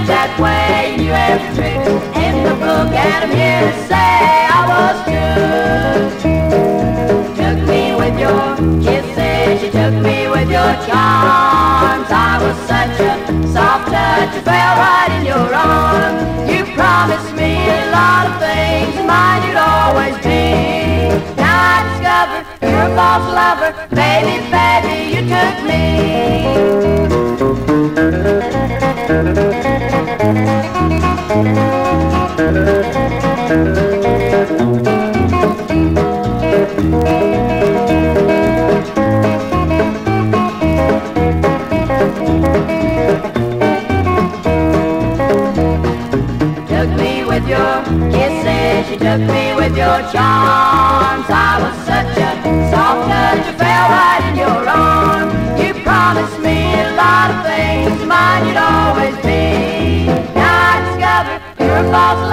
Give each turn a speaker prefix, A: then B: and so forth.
A: it that way. You have tricks in the book, and I'm here to say I was true. Took me with your kisses, you took me with your charms. I was such a soft touch, I fell right in your arms. You promised me a lot of things, and mine you'd always be. Now I discover you're a false lover, baby, baby, you took me. Took me with your kisses, you took me with your charms. I was such a soft touch, I fell right in your arms. You promised me a lot of things, mine you'd always be. Now I discover you're a false